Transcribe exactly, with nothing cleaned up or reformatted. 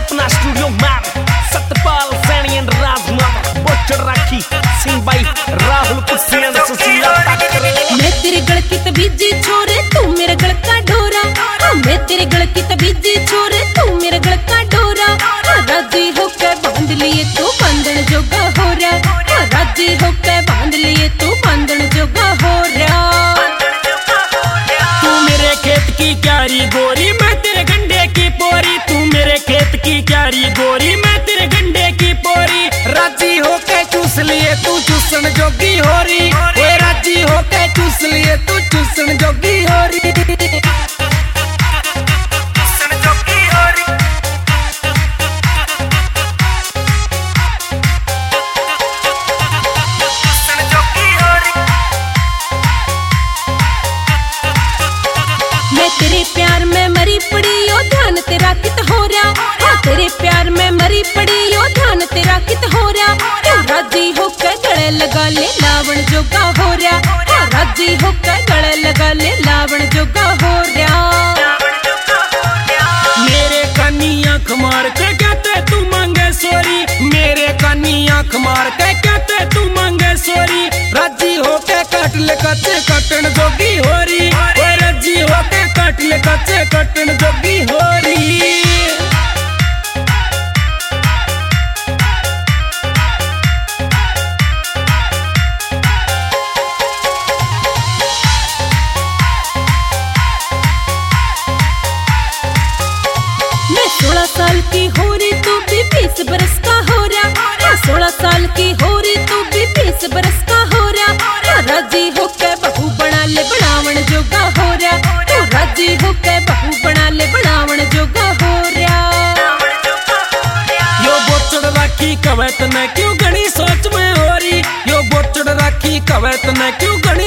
सपना studio ma'am Satpal Saini and Rajmata Bochad Rakhi Singh भाई राहुल कुर्सियां सुशीला मैं तेरे गल की तबीजी छोरे तू मेरे गल का डोरा। मैं तेरे गल की तबीजी छोरे तू मेरे गल का डोरा। राजी होकर बांध लिए तू बंधन जोगा हो रहा। राजी होकर बांध लिए तू बंधन जोगा हो रहा। तू मेरे खेत की क्यारी गोरी मैं तेरे गंडे की पोरी। तू मेरे खेत की क्यारी गोरी मैं तेरे गंडे की पोरी। राजी होके चूस लिए तू चूसन जोगी हो रही। ओए राजी होके चूस लिए तू चूसन जोगी हो रही। मैं तेरे प्यार में मरी पड़ी ओ ध्यान तेरा कित हो रहा। हाँ तेरे प्यार में मरी पड़ी ओ ध्यान तेरा कित हो रहा। तू राजी होकर गले लगा ले लावण जोगा हो रहा। हाँ राजी होकर गले लगा ले लावण जोगा हो रहा। मेरे कानी आँख मार के कहते तू मांगे सोरी। मेरे कानी आँख मार के कहते तू मांगे सोरी। राजी होके काट ले कच्चे कटन जोगी हो रही। राजी होके काट ले कच्चे कटन जोगी हो रही। मैं सोलह साल की हो रही तू भी बीस बरस का हो रहा। सोलह साल की हो रही तू भी बीस बरस का हो रहा। राजी होकर बहू बना ले बनावण जोगा हो रहा। तू राजी होकर बहू बना ले बनावण जोगा हो रहा। यो बोचड़ राखी कवैत न क्यों गणी सोच में हो रही। यो बोचड़ राखी कवैत न क्यों गणी